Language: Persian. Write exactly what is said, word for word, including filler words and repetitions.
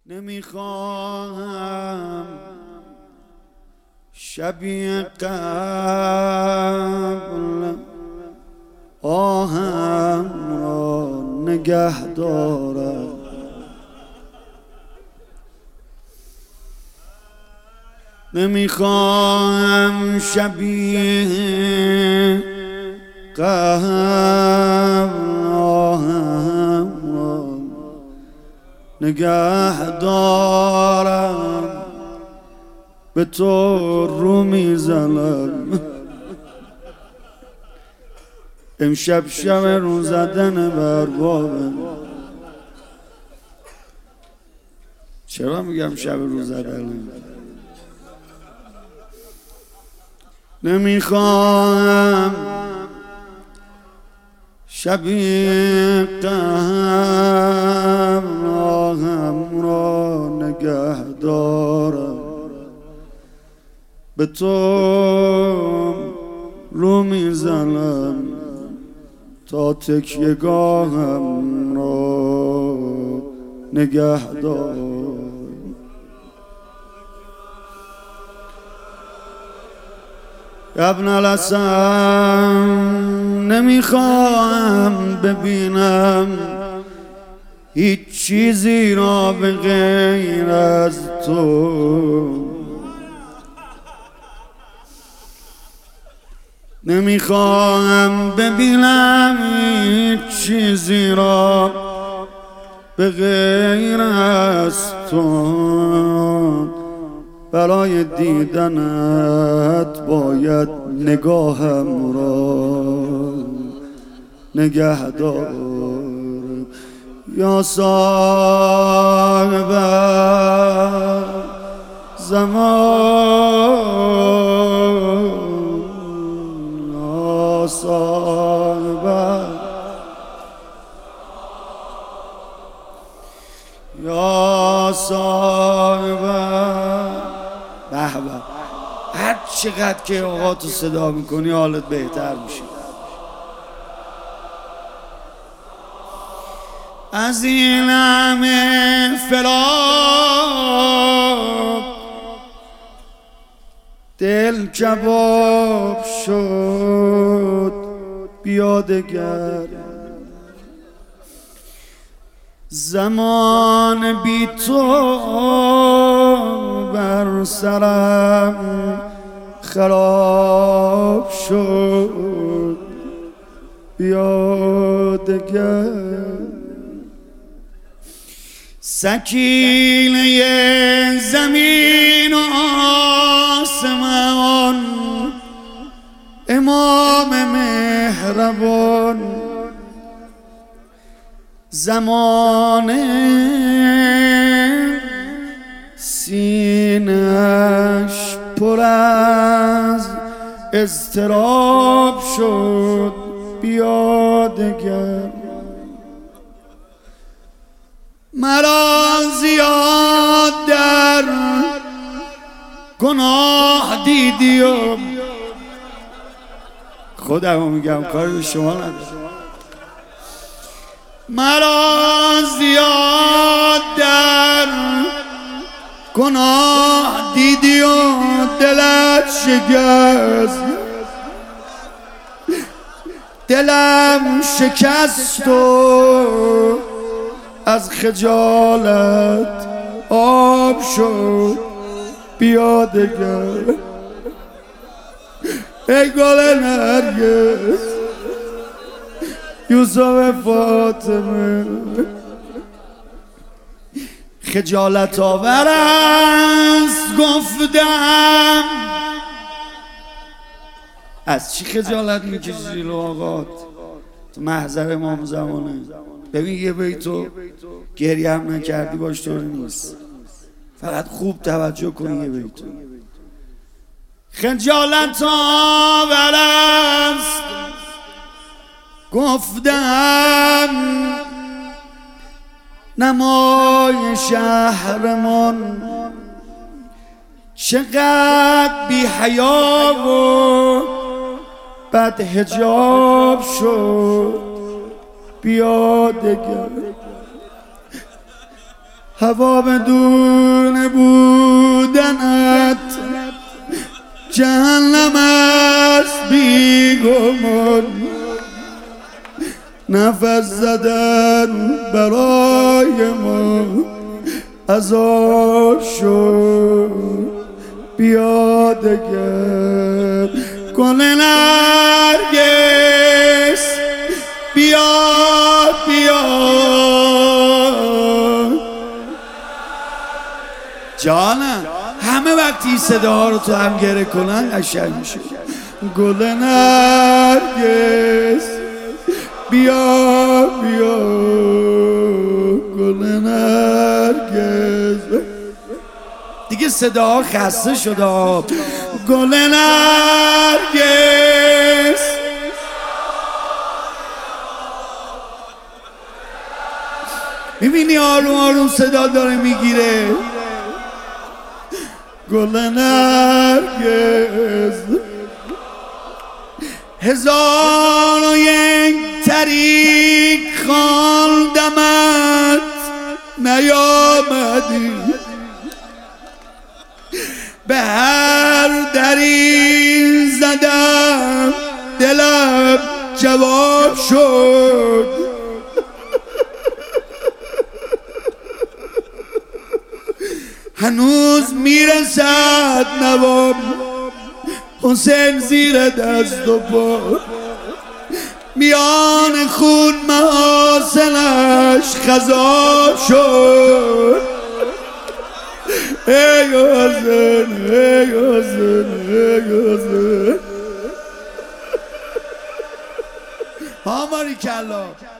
نمیخواهم شبیه قبل آهم را نگه دارم. نمیخواهم شبیه قبل آهم را نگه دارم. به تو رو میزنم امشب شب رو زدن بر بابم. چرا میگم شب رو زدن؟ نمیخواهم شبیه قبل آهم را نگه دارم. به تو رو میزنم تا تکیه‌گاهم را نگه دارم. ابن الحسن نمیخواهم ببینم هیچ چیزی را به غیر از تو. نمیخواهم ببینم هیچ چیزی را به غیر از تو. برای دیدنت باید نگاهم را نگه دارم. یا صاحب زمان، یا صاحب یا صاحب. به به، هر چقدر که اوقاتو صدا میکنی حالت بهتر میشه. از این همه فراق دل کباب شد، بیا دگر زمان بی تو بر سرم خراب شد، بیا دگر سکینه زمین و آسمان امام مهربان. زمانه سینه‌اش پر از اضطراب شد، بیا دگر مرا زیاد در گناه دیدی و خودمو میگم کاری به شما ندارم. مرا زیاد در گناه دیدی و دلت شکست، دلم شکست و از خجالت آب شد، بیا دگر ای گل نرگس یوسف فاطمه. خجالت آور است گفتم. از چی خجالت میکشی لواقات؟ تو محضر امام زمانه. ببین یه بیتو گریه هم نکردی باش طوری نیست، فقط خوب توجه کنی یه بیتو. خجالت آور است گفتم نمای شهرمان چقدر بی حیا و بد حجاب شد، بیا دگر هوا بدون بودنت جهنم است بی گمان، نفس زدن برای ما عذاب شد. بیا دگر گل نرگس، بیا بیا جانم. همه وقتی صداها رو تو هم گره کنن قشنگ میشه. گل نرگس بیا بیا، گل نرگس. دیگه صداها خسته شده. گل نرگس میبینی آروم آروم صدا داره میگیره. گل نرگس هزار و یک طریق خواندمت نیامدی، به هر دری زدم دلم جواب شد. هنوز میرسد نوام حسین زیر دست و پا، میان خون محاسنش خضاب شد. ای حسین ای حسین ای حسین. ها باریکلا.